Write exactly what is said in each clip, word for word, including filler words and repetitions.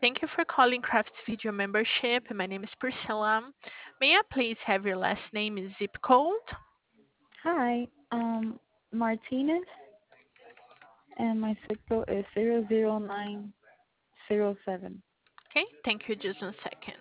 Thank you for calling Crafts Video Membership. My name is Priscilla. May I please have your last name and zip code? Hi, um, Martinez, and my zip code is zero zero nine zero seven. Okay, thank you. Just one second.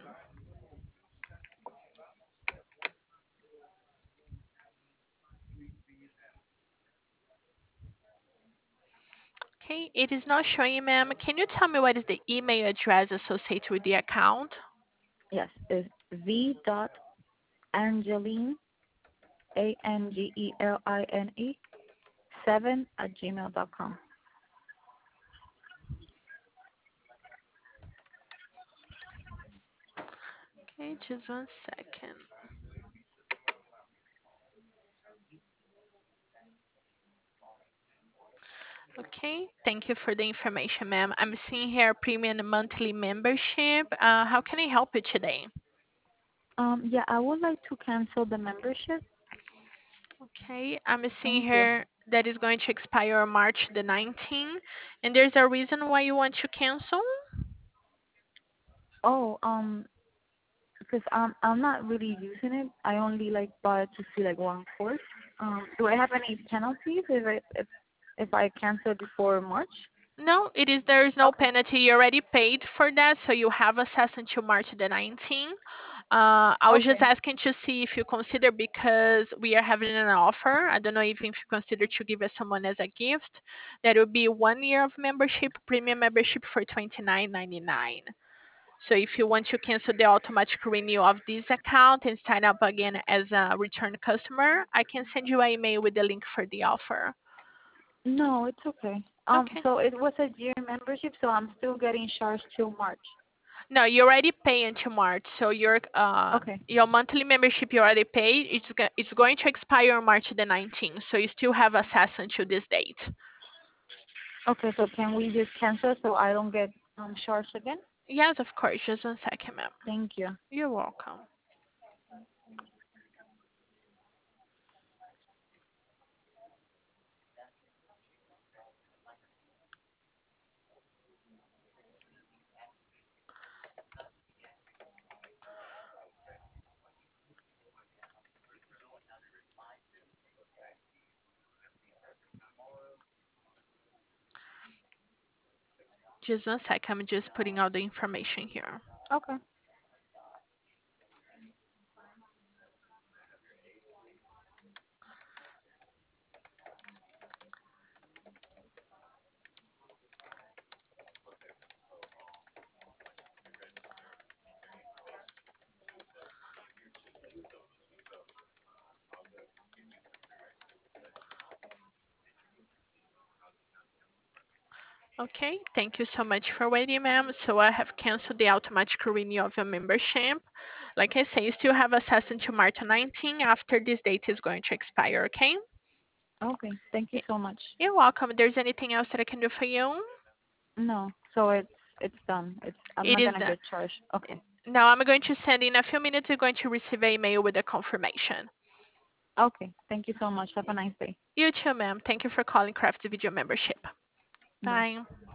Okay, it is not showing, ma'am. Can you tell me what is the email address associated with the account? Yes, it's V dot Angeline, A N G E L I N E, seven at gmail dot com. Okay, just one second. Okay, thank you for the information, ma'am. I'm seeing here premium monthly membership. Uh, how can I help you today? Um, yeah, I would like to cancel the membership. Okay, I'm seeing Thank you. here that is going to expire on March the nineteenth, and there's a reason why you want to cancel? Oh, um, because I'm I'm not really using it. I only like bought it to see like one course. Um, do I have any penalties if I if if I cancel before March? No, it is there is no Okay. penalty. You already paid for that, so you have access until March the nineteenth. Uh, I was just Okay. asking to see if you consider because we are having an offer. I don't know even if you consider to give it someone as a gift. That would be one year of membership, premium membership for twenty nine ninety nine. So if you want to cancel the automatic renew of this account and sign up again as a return customer, I can send you an email with the link for the offer. No, it's okay. Um, Okay. so it was a year membership, so I'm still getting charged till March. No, you already pay until March, so your uh Okay. your monthly membership you already paid. It's go- it's going to expire on March the nineteenth, so you still have access until this date. Okay, so can we just cancel so I don't get um charged again? Yes, of course. Just one second, ma'am. Thank you. You're welcome. Just one second. I'm just putting all the information here. Okay. Okay, thank you so much for waiting, ma'am. So I have canceled the automatic renewal of your membership. Like I say, you still have access until March nineteenth. After this date is going to expire, okay? Okay. Thank you Y- so much. You're welcome. There's anything else that I can do for you? No, so it's it's done. It's I'm It not is gonna done. get charged. Okay. Now I'm going to send in a few minutes. You're going to receive an email with the confirmation. Okay. Thank you so much. Have a nice day. You too, ma'am. Thank you for calling Craft Video Membership. Bye. Bye.